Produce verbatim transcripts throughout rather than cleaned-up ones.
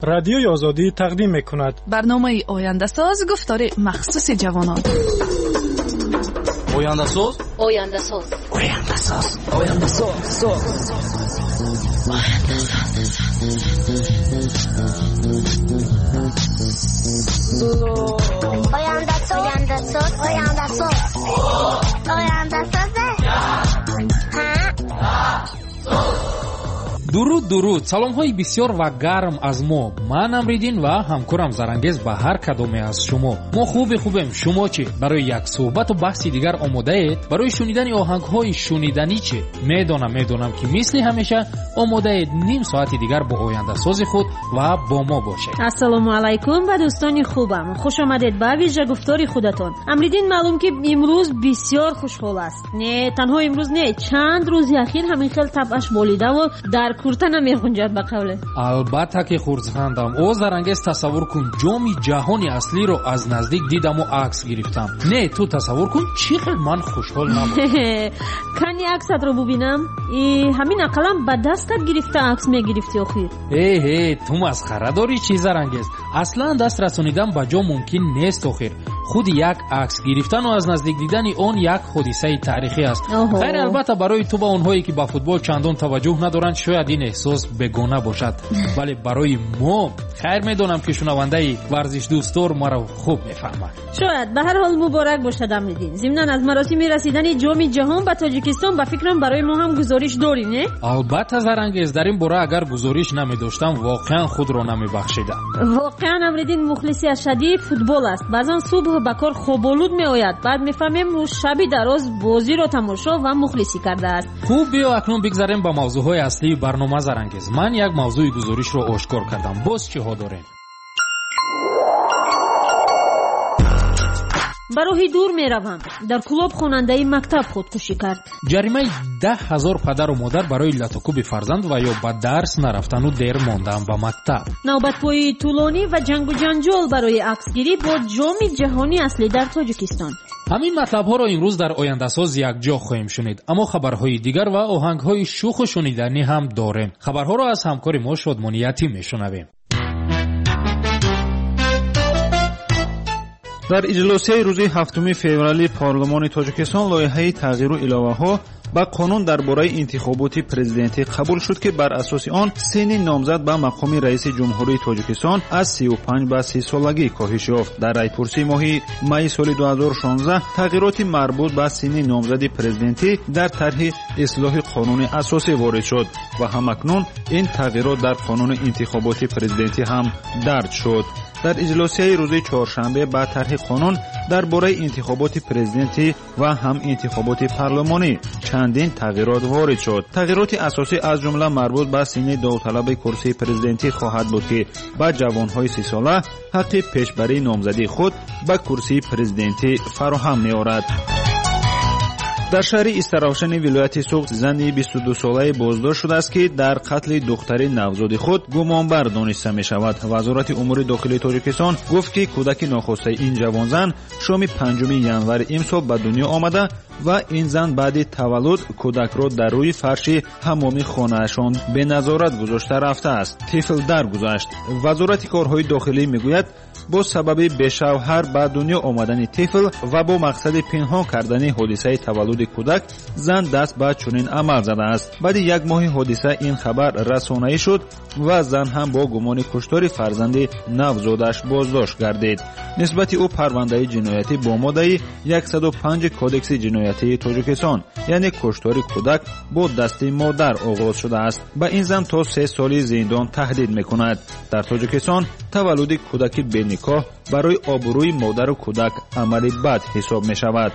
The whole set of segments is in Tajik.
رادیوی آزادی تقدیم می‌کند. برنامه آینده ساز گفتار مخصوص جوانان. آینده ساز آینده ساز آینده ساز آینده ساز آینده ساز آینده ساز آینده ساز آینده ساز дуруд дуруд саломҳои бисёр ва гарм аз мо. ман Амридин ва ҳамкорам Зарангез ба ҳар кадоме аз шумо. мо хуби хубем. шумо чӣ? барои як суҳбату баҳси дигар омодаед? барои шунидани оҳангҳои шуниданӣ чӣ? медонам медонам ки мисли ҳамеша омодаед ним соати дигар бо ояндасози худ ва бо мо бошед. ассалому алайкум ба дӯстони хубам. хуш омадед ба вижа гуфтори худатон. Амридин маълум ки имрӯз бисёр хушҳол аст. не танҳо имрӯз не, чанд рӯзи ахир ҳамин хел табъаш болидаву дар курта намехунҷад ба қавле. албатта ки хурсандам. о Зарангез, тасаввур кун, ҷоми ҷаҳони аслиро аз наздик дидаму акс гирифтам. не ту тасаввур кун чӣ хел ман хушҳол набудам. кани аксатро бубинам. и ҳамин ақалам ба дастат гирифта акс мегирифти охир. эҳе ту масхара дорӣ чӣ Зарангез? аслан даст расонидан ба ҷо мумкин нест охир. худи як акс гирифтану аз наздик дидани он як ҳодисаи таърихӣ аст. хайр албатта барои ту ва онҳое ки ба футбол чандон таваҷҷӯҳ надоранд шояд ин эҳсос бегона бошад, вале барои мо хайр медонам ки шунавандаи варзишдӯстор маро хуб мефаҳмад. шояд. ба ҳар ҳол муборак бошад Амридин. зимнан аз маросими расидани ҷоми ҷаҳон ба Тоҷикистон ба фикрам барои мо ҳам гузориш дорӣ, не? албатта Зарангез, дар ин бора агар гузориш намедоштам воқеан худро намебахшидам. воқеан Амридин мухлиси ашадӣ футбол аст. баъзан субҳ ба кор хоболуд меояд, баъд мефаҳмем ӯ шаби дароз бозиро тамошо ва мухлисӣ кардааст. хуб, биё акнун бигзарем ба мавзӯъҳои аслии барнома Зарангез. ман як мавзӯи гузоришро ошкор кардам. боз чиҳо дорем? ба роҳи дур меравам. дар кӯлоб хонандаи мактаб худкушӣ кард. ҷаримаи даҳ ҳазор падару модар барои латокуби фарзанд ва ё ба дарс нарафтану дер мондан ба мактаб. навбатпои тӯлонӣ ва ҷангу ҷанҷол барои аксгирӣ бо ҷоми ҷаҳонӣ аслӣ дар Тоҷикистон. ҳамин матлабҳоро имрӯз дар ояндасоз якҷо хоҳем шунид, аммо хабарҳои дигар ва оҳангҳои шуху шуниданӣ ҳам дорем. хабарҳоро аз ҳамкори мо Шодмони Ятим мешунавем. дар иҷлосияи рӯзи ҳафтуми феврали парлумони Тоҷикистон лоиҳаи тағйиру иловаҳо ба қонун дар бораи интихоботи президентӣ қабул шуд ки бар асоси он синни номзад ба мақоми раиси ҷумҳурии Тоҷикистон аз сию панҷ ба си солагӣ коҳиш ёфт. дар райпурсии моҳи майи соли ду ҳазору шонздаҳ тағйироти марбут ба синни номзади президентӣ дар тарҳи ислоҳи қонуни асосӣ ворид шуд ва ҳамакнун ин тағйирот дар қонуни интихоботи президентӣ ҳам дарҷ шуд. дар иҷлосияи рӯзи чоршанбе ба тарҳи қонун дар бораи интихоботи президентӣ ва ҳам интихоботи парлумонӣ чандин тағйирот ворид шуд. тағйироти асосӣ аз ҷумла марбут ба синни довталаби курсии президентӣ хоҳад буд ки ба ҷавонҳои си сола ҳаққи пешбарии номзадии худ ба курсии президентӣ фароҳам меорад. дар шаҳри Истаравшани вилояти Суғд зани бисту дусолаи боздошт шудааст ки дар қатли духтари навзоди худ гумонбар дониста мешавад. вазорати умури дохилии Тоҷикистон гуфт ки кӯдаки нохостаи ин ҷавонзан шоми панҷуми январи имсол ба дунё омада ва ин зан баъди таваллуд кӯдакро дар рӯи фарши ҳамоми хонаашон беназорат гузошта рафтааст. тифл даргузашт. вазорати корҳои дохилӣ мегӯяд бо сабаби бешавҳар ба дунё омадани тифл ва бо мақсади пинҳон кардани ҳодисаи таваллуди кӯдак зан даст ба чунин амал задааст. баъди як моҳи ҳодиса ин хабар расонаӣ шуд ва зан ҳам бо гумони куштори фарзанди навзодаш боздошт гардид. нисбати ӯ парвандаи ҷиноятӣ бо моддаи яксаду панҷ кодекси ҷиноятии Тоҷикистон, яъне куштори кӯдак бо дасти модар оғоз шудааст. ба ин зан то се соли зиндон таҳдид мекунад. дар Тоҷикистон таваллуди кӯдаки беникоҳ барои обрӯи модару кӯдак амали бад ҳисоб мешавад.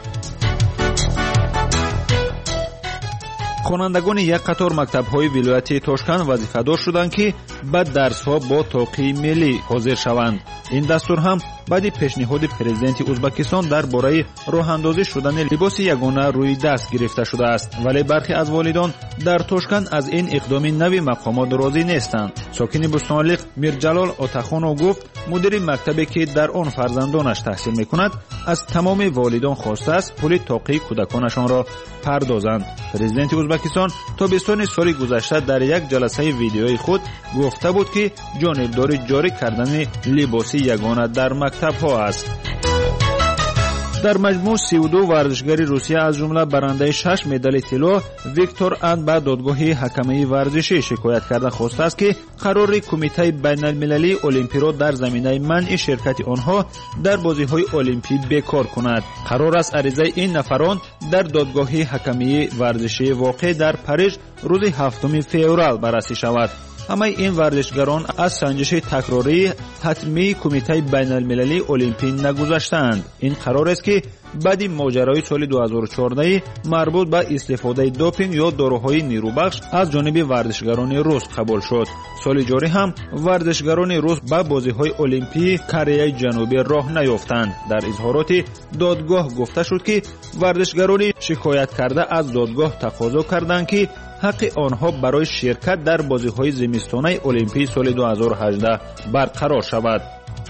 хонандагони як қатор мактабҳои вилояти Тошканд вазифадор шуданд ки ба дарсҳо бо тоқии миллӣ ҳозир шаванд. ин дастур ҳам баъди пешниҳоди президенти ӯзбекистон дар бораи роҳандозӣ шудани либоси ягона рӯи даст гирифта шудааст, вале бархе аз волидон дар Тошканд аз ин иқдоми нави мақомот розӣ нестанд. сокини Бӯстонлиқ Мирҷалол Отахонов гуфт, мудири мактабе ки дар он фарзандонаш таҳсил мекунад, аз тамоми волидон хостааст пули тоқии кӯдаконашонро пардозанд. президенти ӯзбекистон тобистони соли гузашта дар як ҷаласаи видеои худ гуфта буд ки ҷонибдори ҷорӣ кардани либоси ягона дар мактабҳо аст. дар маҷмӯъ си و دو варзишгари Русия аз ҷумла барандаи шаш медали тилло Виктор Ан ба додгоҳи ҳакамии варзишӣ шикоят карда хостааст ки қарори Кумитаи байналмилалии олимпиро дар заминаи манъи ширкати онҳо дар бозиҳои олимпӣ бекор кунад. қарор аст аризаи ин нафарон дар додгоҳи ҳакамии варзишии воқеъ дар Париж рӯзи ҳафтуми феврал баррасӣ шавад. ҳамаи ин варзишгарон аз санҷиши такрории ҳатмии Кумитаи байналмилалии олимпӣ нагузаштаанд. ин қарорест ки баъди моҷарои соли ду ҳазору чордаҳ марбут ба истифодаи допинг ё дороҳои нерӯбахш аз ҷониби варзишгарони рус қабул шуд. соли ҷорӣ ҳам варзишгарони рус ба бозиҳои олимпии Кореяи ҷанубӣ роҳ наёфтанд. дар изҳороти додгоҳ гуфта шуд ки варзишгарони шикоят карда аз додгоҳ тақозо карданд ки ҳаққи онҳо барои ширкат дар бозиҳои зимистонаи олимпии соли ду ҳазору ҳаждаҳ барқарор шавад.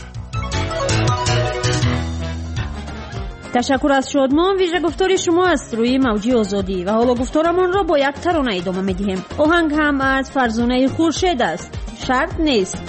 ташаккур аз шодмон. вижа гуфтори шумо аст рӯи мавҷи озодӣ ва ҳоло гуфторамонро бо як тарона идома медиҳем. оҳанг ҳам аз фарзонаи хуршед аст. шарт нест.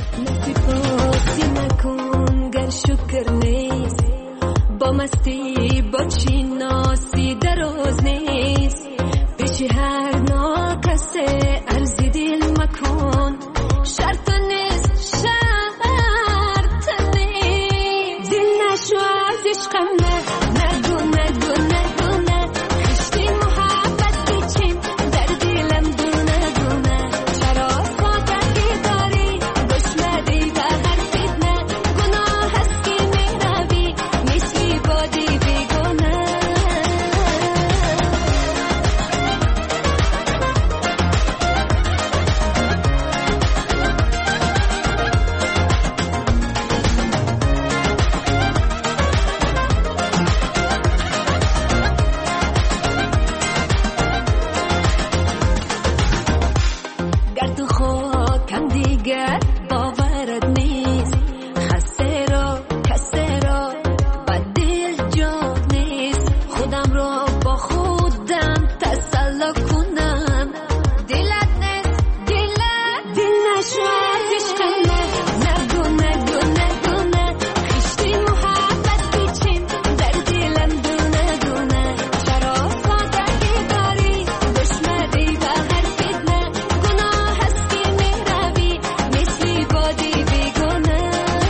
با مستی با چی ناسی دراز نیست پیش هر ناکسه ارزی دل مکن شرط نیست شرط نیست دل نشو از عشقم نه نگو نگو نگو نه خشتی محبت بیچین در دلم دونه دونه چرا ساتکی داری دشمدی و هر فتنه گناه هست که میروی مثلی بادی بیگونه گر تو خاکم دیگر باورت نیست خسته را کسته را و دل جاد نیست خودم را با خودم تسلا کنم دلت نیست دلت دل نشو از عشقم نه نگو نگو نگو نه خشتی محبت بیچین در دلم دونه دونه چرا سادگی داری دشمدی و هر فتنه گناه هست که میروی مثلی بادی بیگونه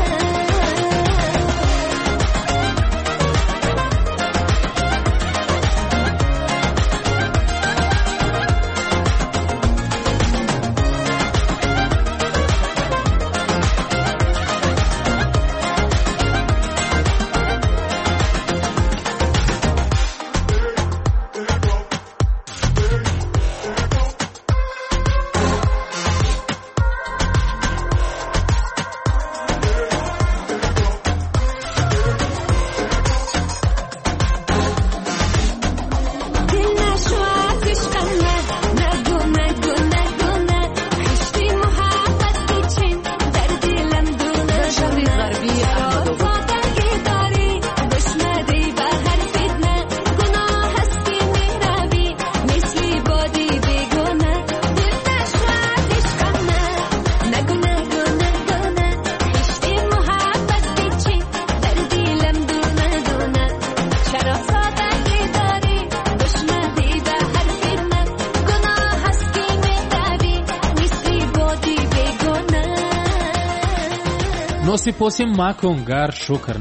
دل نشو از عشقم نه نگو نگو نگو نه خشتی محبت بیچین در دلم دونه دونه چرا سادگی داری دشمدی و هر فتنه گناه هست که میروی مثلی بادی بیگونه دل نشو از عشقم نه نگو نگو نگو نه خشتی محبت بیچین در دلم دونه دونه چرا سادگی داری دشمدی و هر فتنه گناه هست که میروی مثلی بادی بیگونه носипосӣ макун гар шукр нест.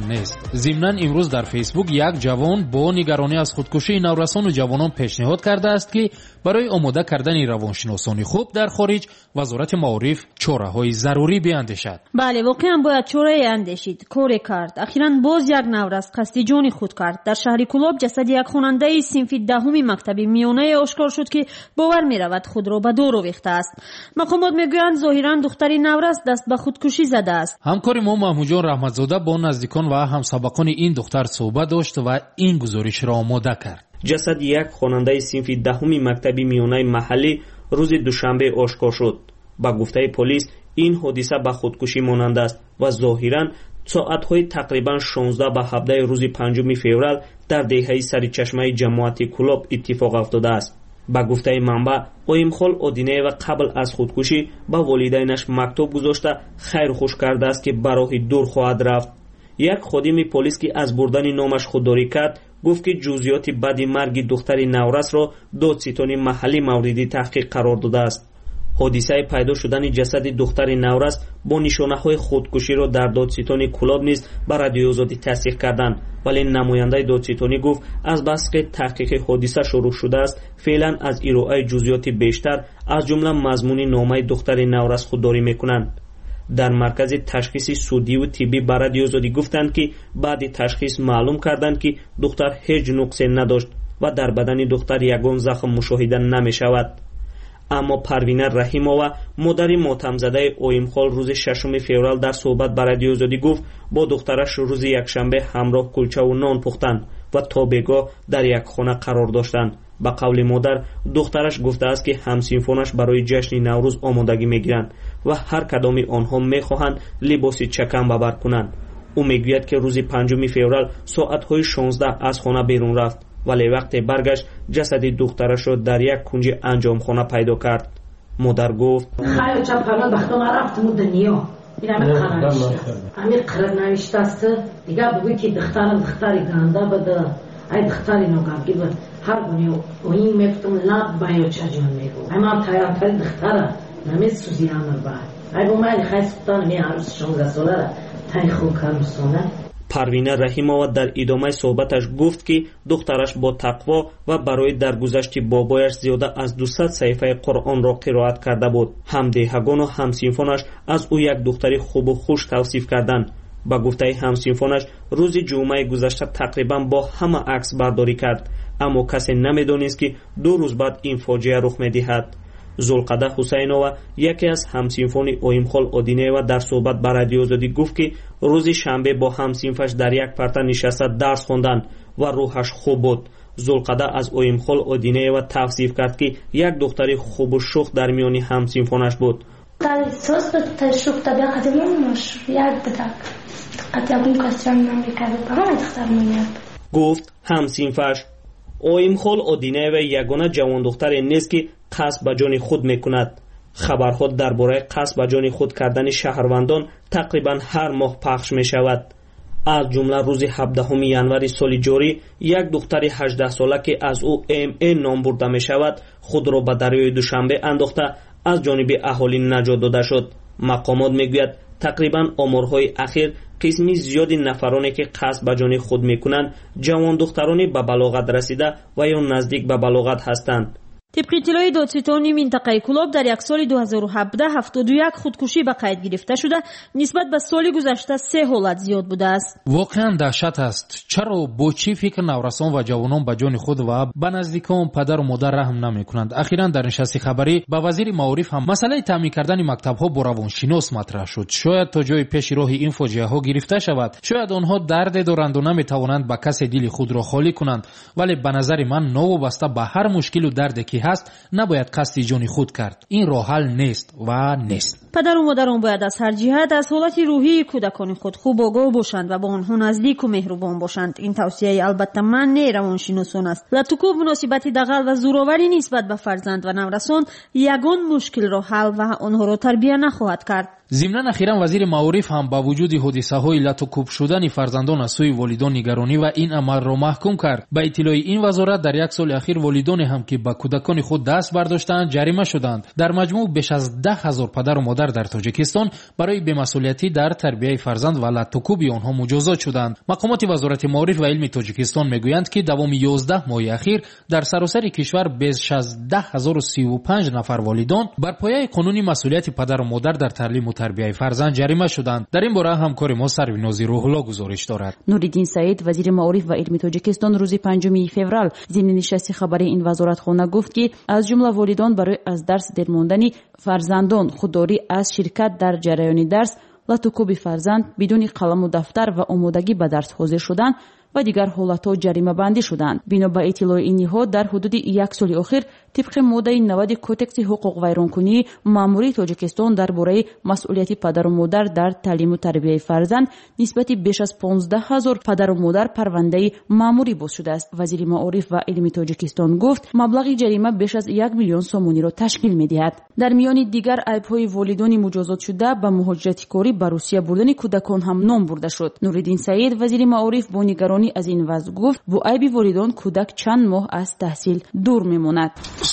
ضمناً امروز در فیسبوک یک جوان با نگرانی از خودکشی نورسان و جوانان پیشنهاد کرده است که برای آماده کردن روانشناسان خوب در خارج وزارت معارف چاره‌های ضروری بیاندیشد. بله، واقعا باید چاره‌ای اندیشید، کاری کرد. اخیراً باز یک نورس قصد جان خود کرد. در شهر کلاب جسد یک خواننده صنف دهم مکتب میانه آشکار شد که باور می‌رود خود را به دور آویخته است. مقامات میگویند ظاهراً دختر نورس دست به خودکشی زده است. همکار ما محمود جان رحمتزاده با نزدیکان و همسابقان این دختر صحبت داشت و این گزارش را آماده کرد. جسد یک خواننده صنف دهم مکتب میانه محلی روز دوشنبه آشکار شد. با گفته پلیس این حادثه به خودکشی مانند است و ظاهراً ساعت‌های تقریباً شانزده به هفده روز پنجم فوریه در دهه سرچشمه جماعت کلاب اتفاق افتاده است. با گفته منبع اویمخال اودینه و قبل از خودکشی با والدینش مکتوب گذاشته خیر خوش کرده است که به راه دور خواهد رفت. یک خادم پلیس که از بردن نامش خودداری کرد گفت که جزئیات بعد مرگ دختر نورس را دادستان محلی مورد تحقیق قرار داده است. حادثه پیدا شدن جسد دختر نورس با نشانه‌های خودکشی را در دادستان کلاب نیز به رادیو آزادی تصدیق کردند، ولی نماینده دادستانی گفت از بس که تحقیق حادثه شروع شده است فعلا از ارائه جزئیات بیشتر از جمله مضمون نامه دختر نورس خودداری میکنند. در مرکز تشخیص سودی و طبی به رادیو آزادی گفتند که بعد تشخیص معلوم کردند که دختر هیچ نقصی نداشت و در بدن دختر یگان زخم مشاهده نمی شود. اما پروینه رحیمова مادر ماتم زده اویمخال روز ششم فوریه در صحبت با رادیو آزادی گفت با دخترش روز یکشنبه همراه کلچه و نان پختند و تا بگاه در یک خانه قرار داشتند. با قول مادر دخترش گفته است که همسینفونش برای جشن نوروز آمادگی میگیرند و هر کدام آنها میخواهند لباس چکم ببر کنند. او میگوید که روز پنجم فوریه ساعت‌های شانزده از خانه بیرون رفت، ولی وقتی برگشت جسد دخترش را در یک کنج انجام خانه پیدا کرد. مادر گفت خیلی چپران بختم رفتم دنیا این همه قرنشته همه قرد نوشته است دیگه بگوی که دخترم دختری گنده بده ای دختری نوگم که هر گونه و این میفتم لب باید چه جان میگو اما تایرتری دختره نمی سوزی همه باید ای با من خیلی سبتان می عروس شانزده ساله را تایی خوب کرمستانه. پروینه رحیمова در ادامه صحبتش گفت که دخترش با تقوا و برای درگذشت بابایش زیاده از دویست صفحه قرآن را قرائت کرده بود. همدهگان و همسینفونش از او یک دختر خوب و خوش توصیف کردند. با گفته همسینفونش روز جمعه گذشته تقریبا با همه عکس برداری کرد، اما کسی نمیدانست که دو روز بعد این فاجعه رخ میدهد. زلقده حسینова یکی از همسینفون اویمخال اودینه و در صحبت با رادیو آزادی گفت که روز شنبه با همسینفش در یک پرته نشسته درس خواندند و روحش خوب بود. زلقده از اویمخال اودینه و توصیف کرد که یک دختر خوب و شوخ در میان همسینفونش بود. در احساس تا شوخ طبیعت منش یاد بدک قطعا کسان نمیکرد برای دختر میاد. گفت همسینفش اویمخال اودینه و یگانه جوان دختر نیست که قصد به جان خود میکند. خبرها درباره قصد به جان خود کردن شهروندان تقریبا هر ماه پخش می شود. از جمله روز هفدهم ژانویه سال جاری یک دختر هجده ساله که از او ام این نام برده می شود خود را به دریای دوشنبه انداخته از جانب اهالی نجات داده شد. مقامات میگوید تقریبا آمارهای اخیر قسمی زیادی نفرانی که قصد به جان خود میکنند جوان دخترانی به بلاغت رسیده و یا نزدیک به بلاغت هستند. طبق اطلاع دادستانی منطقه کلاب در یک سال دو هزار و هفده هفتاد و یک خودکشی به قید گرفته شده، نسبت به سال گذشته سه حالت زیاد بوده است. واقعا دهشت است. چرا با چی فکر نورسان و جوانان به جان خود و به نزدیکان پدر و مادر رحم نمیکنند؟ اخیراً در نشست خبری با وزیر معارف هم مسئله تامین کردن مکتب‌ها با روانشناس مطرح شد. شاید تا جای پیش راه این فاجعه ها گرفته شود. شاید آنها درد دارند و نمیتوانند با کسی دل خود را خالی کنند، ولی به نظر من نوابسته به هر مشکل و دردی که هست نباید قصد جان خود کرد. این راه حل نیست و نیست. پدر و مادران باید از هر جهت از حالت روحی کودکان خود خوب آگاه باشند و با آنها نزدیک و مهربان باشند. این توصیه البته من نه روانشناسان است. لطکوب مناسبت دغل و زوراوری نسبت به فرزند و نورسان یگان مشکل را حل و آنها را تربیت نخواهد کرد. ضمناً اخیراً وزیر معارف هم با وجود حادثه‌های لطوکوب شدن فرزندان از سوی والدان نگرانی و این عمل را محکوم کرد. با اطلاع این وزارت در یک سال اخیر والدان هم که با کودکان خود دست برداشتند جریمه شدند. در مجموع بیش از ده هزار پدر و مادر در تاجیکستان برای بی‌مسئولیتی در تربیت فرزند و لطوکوب آنها مجازات شدند. مقامات وزارت معارف و علم تاجیکستان میگویند که دوام یازده ماه اخیر در سراسر کشور بیش از ده هزار و سی و پنج نفر والدان بر پایه قانون مسئولیت پدر و مادر در تعلیم و تربیت فرزند جریمه شدند. در این باره همکار ما سرویناز روح الله گزارش دارد. نوریدین سعید وزیر معارف و علم تاجیکستان روز پنجم فوریه ضمن نشست خبری این وزارتخانه گفت که از جمله والدان برای از درس دیر ماندن فرزندان خودداری از شرکت در جریان درس، لطوکوب فرزند بدون قلم و دفتر و آمادگی به درس حاضر شدن و دیگر حالتها جریمه بندی شدند. بنا به اطلاع این نهاد در حدود یک سال اخیر طبق ماده نود کودکس حقوق ویرانکنی ماموری تاجیکستان درباره مسئولیت پدر و مادر در تعلیم و تربیت فرزند نسبت بیش از پانزده هزار پدر و مادر پرونده ماموری باز شده است. وزیر معارف و علم تاجیکستان گفت مبلغ جریمه بیش از یک میلیون سومونی را تشکیل می‌دهد. در میان دیگر عیب‌های والدان مجازات شده به مهاجرت کاری به روسیه بردن کودکان هم نام برده شد. نوریدین سعید وزیر معارف با نگرانی از این وضع گفت با عیب والدان کودک چند ماه از تحصیل دور میماند.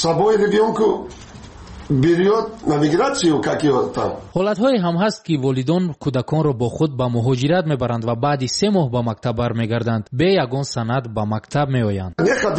حالت‌های هم هست که والدان کودکان را با خود به مهاجرت میبرند و بعد سه ماه به مکتب برمیگردند به یگان سند به مکتب میآیند.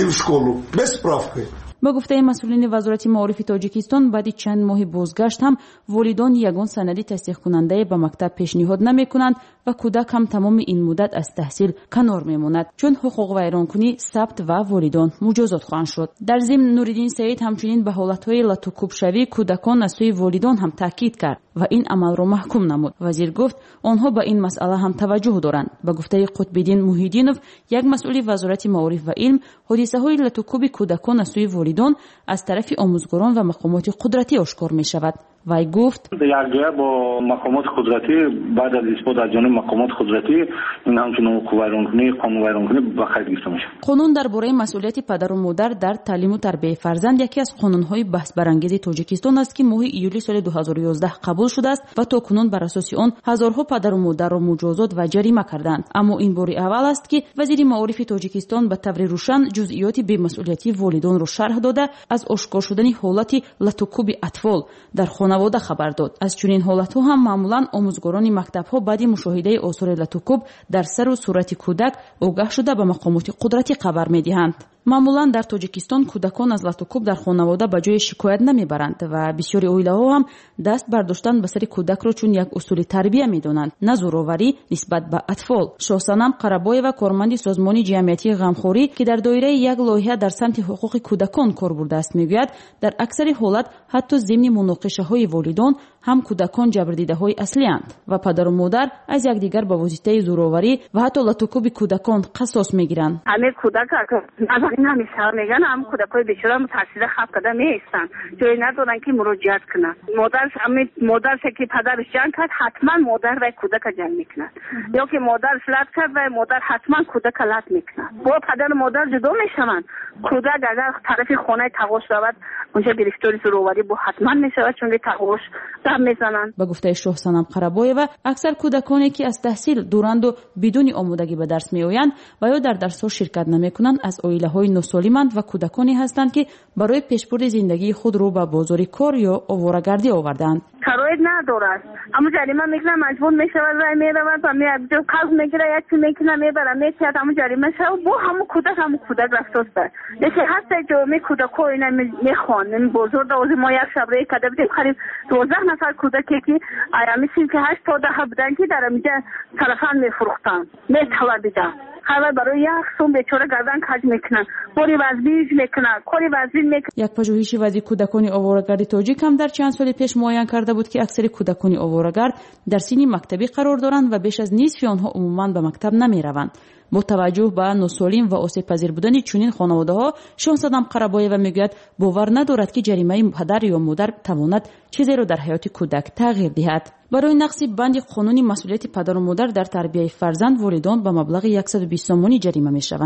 با گفته مسئولین وزارت معارف تاجیکستان بعد چند ماه بازگشت هم والدان یگان سندی تصدیق کننده به مکتب پیشنهاد نمی کنند و کودک هم تمام این مدت از تحصیل کنار میماند چون حقوق ویرانکنی ثبت و والدان مجازات خواهند شد. در ضمن نوریدین سعید همچنین به حالتهای لطوکوب شوی کودکان از سوی والدان هم تاکید کرد و این عمل را محکوم نمود. وزیر گفت آنها به این مسئله هم توجه دارند. با گفته قطب‌الدین محیدینوف یک مسئول وزارت معارف و علم حادثه‌های لطوکوب کودکان از سوی والدان از طرف آموزگاران و مقامات قدرتی آشکار می شود. وی گفت یکجا با مقامات قدرتی بعد از اثبات از جانب مقامات قدرتی این همچنین حقوق ویرانکنی قانون ویرانکنی به خیر گرفته میشه. قانون درباره مسئولیت پدر و مادر در تعلیم و تربیت فرزند یکی از قانون‌های بحث برانگیز تاجیکستان است که ماه ایولی سال دو هزار و یازده قبول شده است و تا کنون بر اساس آن هزارها پدر و مادر را مجازات و جریمه کردند. اما این بار اول است که وزیر معارف تاجیکستان به طور روشن جزئیات بی‌مسئولیتی والدان را شرح داده از آشکار شدن حالت لطوکوب اطفال در خانواده خبر داد. از چنین حالت‌ها هم معمولاً آموزگاران مکتب‌ها بعد مشاهده آثار لطوکوب در سر و صورت کودک آگاه شده به مقامات قدرتی خبر می‌دهند. معمولاً در تاجیکستان کودکان از لطوکوب در خانواده به جای شکایت نمیبرند و بسیاری عائله‌ها هم دست برداشتن به سر کودک را چون یک اصول تربیت میدانند نه زورآوری نسبت به اطفال. شاهصنم قره‌بایова کارمند سازمان جمعیتی غمخوری که در دایره یک لایحه در سمت حقوق کودکان کار برده است میگوید در اکثر حالات حتی ضمن مناقشه‌های والدان هم کودکان جبردیده‌های اصلی اند و پدر و مادر از یکدیگر با واسطه زورآوری و حتی لطوکوب کودکان قصاص میگیرند. همه کودک این همیشه میگن هم کودکای بیچاره تحصیل خاص کرده میستن جایی ندارن که مراجعت کنن. مادر همه مادر که پدرش جنگ کرد حتما مادر و کودک جنگ میکنن یا که مادر لط کرد و مادر حتما کودک لط میکنن. با پدر و مادر جدا میشون. کودک اگر طرف خانه تقاش رود اونجا گرفتار زورآوری با حتما میشود چون تقاش دم میزنن. با گفته شاهصنم قره‌بایова اکثر کودکانی که از تحصیل دورند و بدون آمادگی به درس میآیند و یا در درس‌ها شرکت نمیکنند از عائله‌های ناسالمند و کودکانی هستند که برای پیشبرد زندگی خود رو به بازار کار یا آواره‌گردی آوردند. شرایط ندارد اما جریمه میکنه مجبور میشه و رای میرود و میاد قرض میگیره یک چیز میکنه میبره میاد اما جریمه شو با همون کودک همون کودک رفتار بر دیگه هست جمعی کودکو اینا میخوان بزرگ دوز ما یک شبره کده بدیم قریب دوازده نفر کودکی که ایامی سیم که هشت تا ده بودن که در اینجا تلفن میفروختن میطلبیدن همه برای یک سوم بیچاره گردن کج میکنن کوری وزبیج میکنن کوری وزبیج میکنن. یک پژوهشی وضعیت کودکان آواره‌گردی تاجیک هم در چند سال پیش معاین کرده بود که اکثر کودکان آواره‌گرد در سن مکتبی قرار دارند و بیش از نصف آنها عموما به مکتب نمیروند. با توجه به ناسالم و آسیب پذیر بودن چنین خانواده‌ها شاهصنم قره‌بایова میگوید باور ندارد که جریمه پدر یا مادر تواند چیزی را در حیات کودک تغییر دهد. برای نقض بند قانونی مسئولیت پدر و مادر در تربیت فرزند والدان به مبلغ صد و بیست سومانی جریمه میشوند.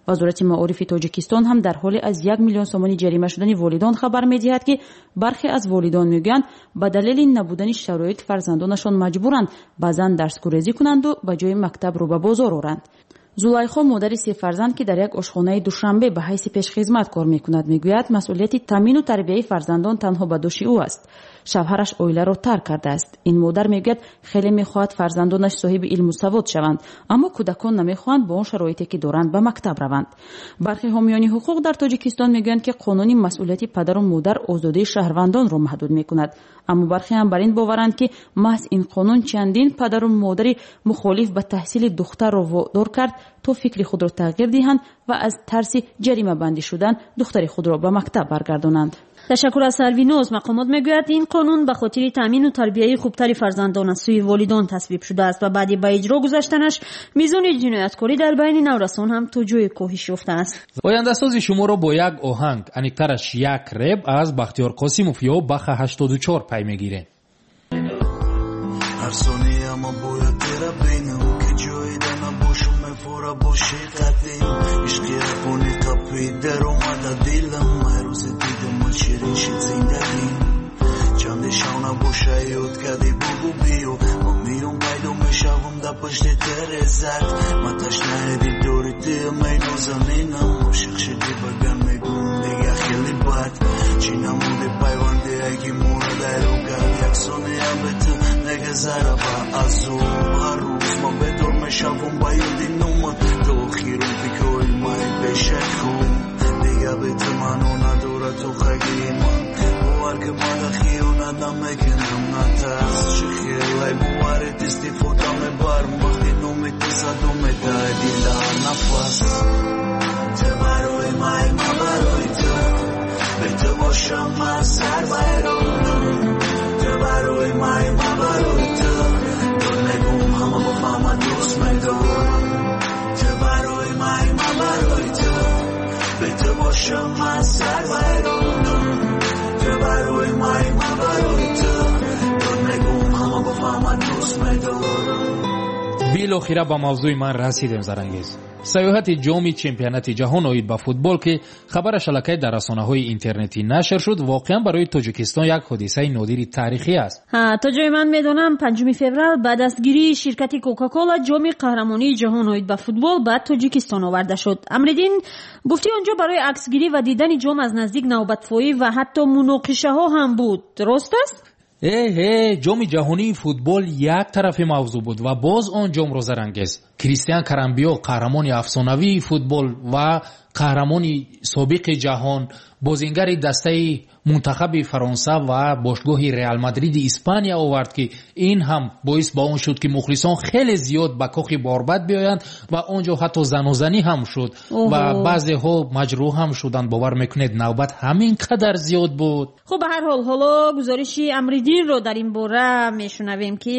وزارت معارف تاجیکستان هم در حال از یک میلیون سومانی جریمه شدن والدان خبر می‌دهد که برخی از والدان میگویند به دلیل نبودن شرایط فرزندانشان مجبورند بعضن درس گریزی کنند و به جای مکتب رو به بازار آورند. زلیخا مادر سه فرزند که در یک آشخانه دوشنبه به حیث پیشخدمت کار میکند میگوید مسئولیت تامین و تربیت فرزندان تنها به دوش او است. شوهرش اویله را ترک کرده است. این مادر میگوید خیلی میخواهد فرزندانش صاحب علم و سواد شوند، اما کودکان نمیخواهند با آن شرایطی که دارند به مکتب روند. برخی حامیان حقوق در تاجیکستان میگویند که قانون مسئولیت پدر و مادر آزادی شهروندان را محدود میکند، اما برخی هم بر این باورند که محض این قانون چندین پدر و مادر مخالف به تحصیل دختر را وادار کرد تا فکر خود را تغییر دهند و از ترس جریمه بندی شدن دختر خود را به مکتب برگردانند. تشکر از سروینوز. مقامات میگوید این قانون به خاطر تامین و تربیت خوبتر فرزندان از سوی والدان تصویب شده است و بعد به اجرا گذاشتنش میزان جنایتکاری در بین نورسان هم تو جای کاهش یافته است. آینده سازی شما را با یک آهنگ انیکترش یک رپ از بختیار قاسموف یا بخ هشتاد و چهار پی میگیره. هر ثانیه اما باید تیره بینم که جایی در نباشم مفورا باشی قدیم عشقی رفونی تپید در اومده دیلم روز دیدم شیرین شد زندگی چند شاونه باشه یاد کردی بگو بیو ما میرون پیدا میشوم در پشت ترزت ما تشنه دل داری تیم اینو زمینم عاشق شدی بگم میگم دیگه خیلی بد چی نمونده پیوانده اگه مورد رو کرد یک ثانیه به تو نگذره با از او هر روز ما بدور میشوم با یادی نومد تو خیرون فکر مای بشه خون دیگه به تو منو نداره تو خیلی من باور که من خیونه نمیکنم نترس چه خیلی باور دستی فوتم برم وقتی نومی تصدو میده دیده نفس تو برای مای ما برای تو به تو باشم من سر بیرونم تو برای مای ما برای تو دل میگم همه با فهمه دوست میدارم تو برای مای ما برای تو به تو باشم من سر بیرونم تو برای مای ما برای تو دل میگم همه با فهمه دوست میدارم. بالاخره با موضوع من رسیدیم زرنگیز. سیاحت جام چمپیونات جهان اوید با فوتبال که خبرش الکی در رسانه‌های اینترنتی نشر شد واقعا برای تاجیکستان یک حادثه نادر تاریخی است. ها تا جای من میدونم پنجم فوریه بعد از گیری شرکت کوکاکولا جام قهرمانی جهان اوید با فوتبال به تاجیکستان آورده شد. امریدین گفتی آنجا برای عکسگیری و دیدن جام از نزدیک نوبت‌فایی و حتی مناقشه ها هم بود. درست است؟ اه اه جام جهانی فوتبال یک طرف موضوع بود و باز آن جام را زرنگیز کریستیان کرامبیو قهرمان افسانوی فوتبال و قهرمان سابق جهان بازیگر دسته منتخب فرانسه و باشگاه ریال مادرید اسپانیا آورد که این هم باعث با اون شد که مخلصان خیلی زیاد به کاخ باربد بیایند و اونجا حتی زن و زنی هم شد و بعضی ها مجروح هم شدند. باور میکنید نوبت همین قدر زیاد بود. خب به هر حال حالا گزارش امریدین رو در این باره میشنویم که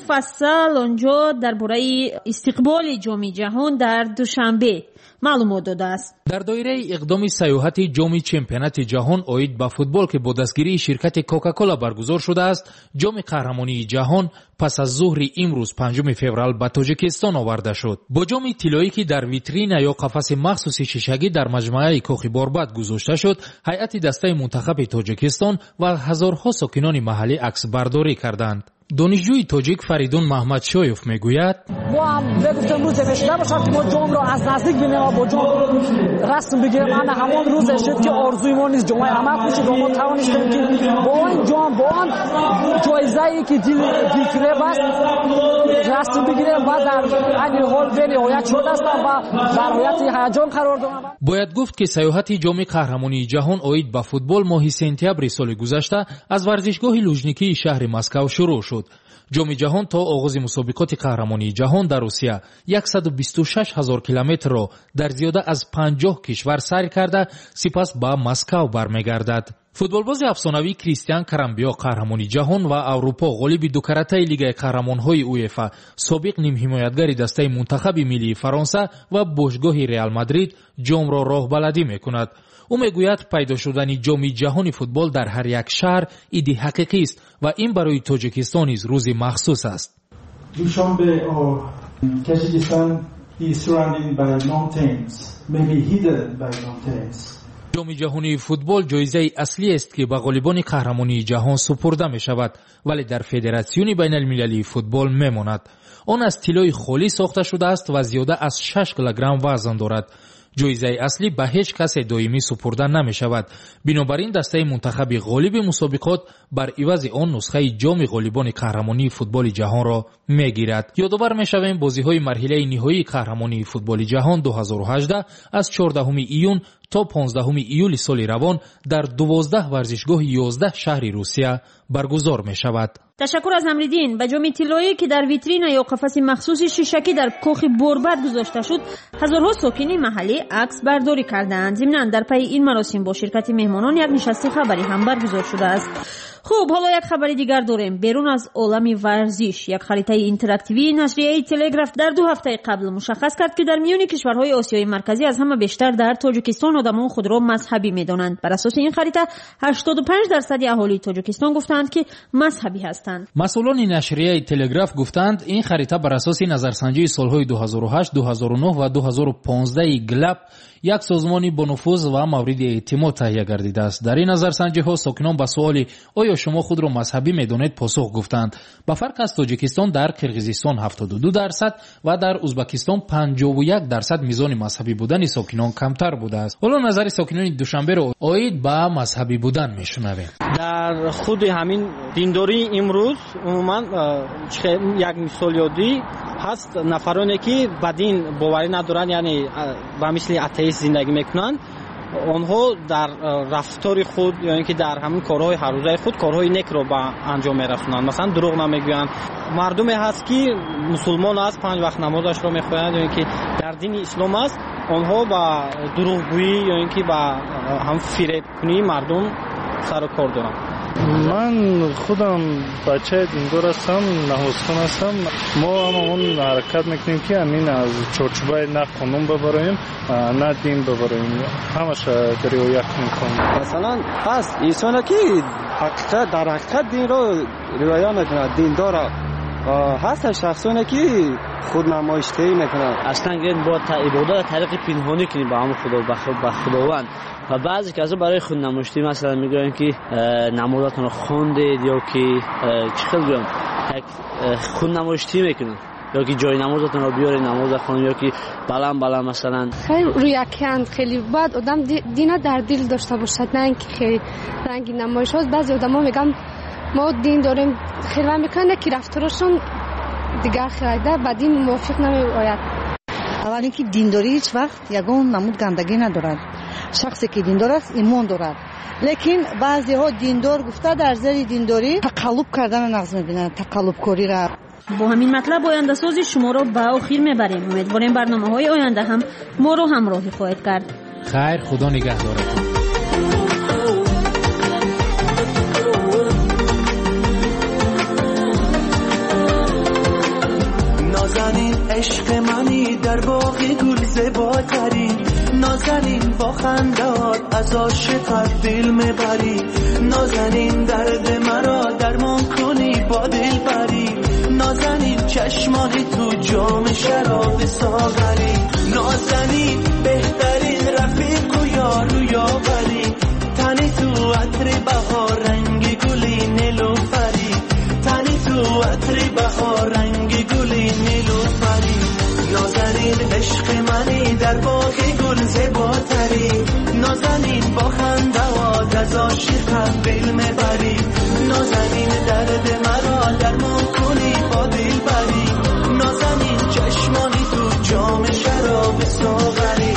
مفصل اونجا درباره استقبال جام جهان در دوشنبه معلومات داده است. در دایره اقدام سیاحت جام چمپیونات جهان اوید با فوتبال که با دستگیری شرکت کوکاکولا برگزار شده است، جام قهرمانی جهان پس از ظهر امروز پنجم فوریه به تاجیکستان آورده شد. با جام طلایی که در ویترین یا قفس مخصوص شیشگی در مجمع کاخ باربد گذاشته شد، هیئت دسته منتخب تاجیکستان و هزارها ساکنان محلی عکس برداری کردند. دانشجوی تاجیک فریدون محمد شایف میگوید ما هم بگفتم روز بشه نباشد که ما جام را از نزدیک ببینیم و با جام رسم بگیریم. اما همون روز شد که آرزوی ما نیست جام عمل بشه و ما توانستیم که با این جام با آن جایزه‌ای که دل دلفریب است رسم بگیریم و در این حال به نهایت شده است و در نهایت هیجان قرار دادیم. باید گفت که سیاحت جام قهرمانی جهان اوید با فوتبال ماه سپتامبر سال گذشته از ورزشگاه لوژنیکی شهر مسکو شروع شد. جام جهان تا آغاز مسابقات قهرمانی جهان در روسیه صد و بیست و شش هزار کیلومتر را در زیاده از پنجاه کشور سیر کرده سپس به مسکو برمیگردد. فوتبالباز افسانوی کریستیان کرامبیو قهرمانی جهان و اروپا غالب دو کرته لیگ قهرمان‌های اوئفا، سابق نیم حمایتگر دسته منتخب ملی فرانسه و باشگاه ریال مادرید جام را راهبلدی می‌کند. او میگوید پیدا شدن جام جهانی فوتبال در هر یک شهر ایده حقیقی است و این برای تاجیکستان نیز روزی مخصوص است. دوشنبه تاجیکستان is surrounded by mountains, maybe hidden by mountains. جام جهانی فوتبال جایزه اصلی است که به غالبان قهرمانی جهان سپرده می شود ولی در فدراسیون بین المللی فوتبال می ماند. آن از طلای خالی ساخته شده است و زیاده از شش کیلوگرم وزن دارد. جایزه اصلی به هیچ کس دائمی سپرده نمی شود. بنابراین دسته منتخب غالب مسابقات بر عوض آن نسخه جام غالبان قهرمانی فوتبال جهان را می گیرد. یادآور می شویم بازی های مرحله نهایی قهرمانی فوتبال جهان دو هزار و هجده از چهاردهم ایون تا پانزدهم ایول سال روان در دوازده ورزشگاه یازده شهر روسیه برگزار می شود. تشکر از امریدین. به جام طلایی که در ویترین یا قفس مخصوص شیشکی در کاخ بربد گذاشته شد، هزارها ساکن محلی عکس برداری کردند. ضمناً در پی این مراسم با شرکت مهمانان یک نشست خبری هم برگزار شده است. خوب، حالا یک خبر دیگر داریم. بیرون از عالم ورزش، یک خریطه اینتراکتیوی نشریه تلگراف در دو هفته قبل مشخص کرد که در میان کشورهای آسیای مرکزی از همه بیشتر در تاجیکستان آدمان خود را مذهبی می‌دانند. بر اساس این خریطه هشتاد و پنج درصد اهالی تاجیکستان گفتند که مذهبی هستند. مسئولان نشریه تلگراف گفتند این خریطه بر اساس نظرسنجی سالهای دو هزار و هشت، دو هزار و نه و دو هزار و پانزده گلاب، یک سازمانی با نفوذ و مورد اعتماد تهیه گردیده است. در این نظرسنجی ها ساکنان به سوالی آیا شما خود را مذهبی می‌دانید پاسخ گفتند. به فرق از تاجیکستان، در کرغیزستان هفتاد و دو درصد و در ازبکستان پنجاه و یک درصد میزان مذهبی بودن ساکنان کمتر بوده است. حالا نظر ساکنان دوشنبه را عاید به مذهبی بودن میشنویم. در خود همین دینداری امروز عموما یک مثال یادی هست، نفرانی که به دین باوری ندارند، یعنی به مثل اتئیست زندگی میکنند، آنها در رفتار خود یا اینکه در همین کارهای هر روزه خود کارهای نیک را به انجام میرسونند. مثلا دروغ نمیگویند. مردمی هست که مسلمان است، پنج وقت نمازش را میخوانند، یا اینکه در دین اسلام است، آنها با دروغگویی یا اینکه با هم فریب کنی مردم سر و کار دارند. من خودم بچه دیندار هستم، نمازخوان هستم. ما هم همون حرکت میکنیم که همین از چارچوبه نه قانون ببراییم نه دین ببراییم، همش رعایت میکنیم. مثلا هست انسان که حقیقت در حقیقت دین رو رعایت میکنه، دیندار هست شخصانی که خود نمایشگری میکنن. اصلا با عبادت طریق پنهانی کنیم با هم خدا به خداوند، و بعضی که از برای خود نمایشی مثلا میگن که نمازتون رو خوندید یا که چی خیلی گویم خود نمایشی میکنن، یا که جای نمازتون رو بیاری نماز خون، یا که بلند بلند مثلا خیلی رویکند. خیلی باید آدم دینا در دل داشته باشد، نه اینکه خیلی رنگی نمایش هاست. بعضی آدم ها میگن ما دین داریم، خیلی هم میکنه که رفتارشون دیگر خیلی با دین موافق نمی آید. اول اینکه دینداری هیچ وقت یگان نمود گندگی ندارد. شخصی که دیندار است ایمان دارد، لیکن بعضی ها دیندار گفته در زیر دینداری تقلب کردن نقض میبینند، تقلب کاری را. با همین مطلب آینده سازی شما را به آخر میبریم. امیدواریم برنامه های آینده هم ما را همراهی خواهید کرد. خیر، خدا نگهدارتون. نازنین عشق منی در باغ گل زیباتری، نازنین با خندات از عاشقت دل میبری، نازنین درد مرا درمان کنی با دل بری، نازنین چشمانی تو جام شراب ساغری، نازنین بهترین رفیق و یار و یاوری، تنی تو عطر بهار رنگ گلی نیلوفری، تنی تو عطر بهار رنگ گلی نیلوفری، نازنین عشق منی در باغ گل زیباتری، نازنین با خنده‌ات از عاشقت دل میبری، نازنین درد مرا درمان کنی با دل بری، نازنین چشمانی تو جام شراب ساغری.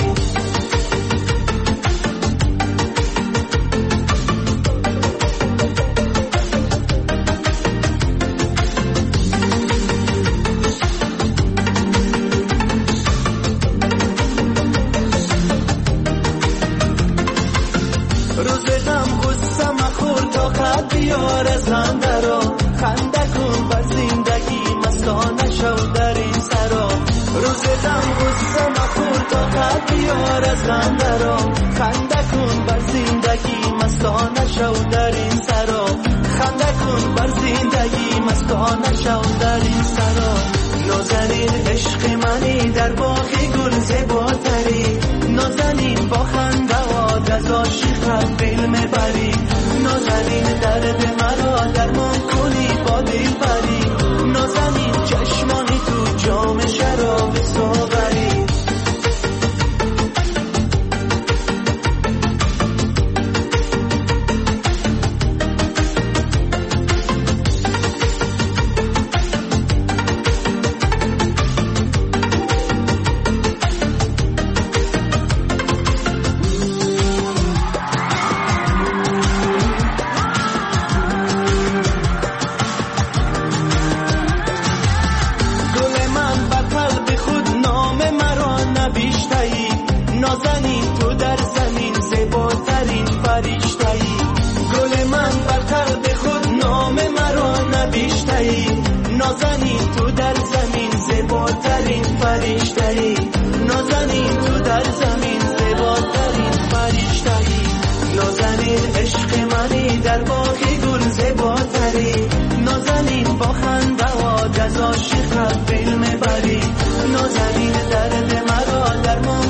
بیار از اندرا خنده کن بر زندگی مستانه شو در این سرا، روز دم غصه مخور تا قد بیار از اندرا خنده کن بر زندگی مستانه شو در این سرا، خنده کن بر زندگی مستانه شو در این سرا، نازنین عشق منی در در باغ گل زیباتری نازنین با خنده و از عاشقت دل میبری نازنین درد مرا درمان کنی با دل بری نازنین چشمانی تو جام شراب ساغری نازنین تو در زمین زیباترین فرشته‌ای گل من بر قلب خود نام مرا نوشته‌ای نازنین تو در زمین زیباترین فرشته‌ای نازنین تو در زمین زیباترین فرشته‌ای نازنین عشق منی در باغ گل زیباتری نازنین با خنده و از عاشقت دل میبری نازنین درد مرا درمان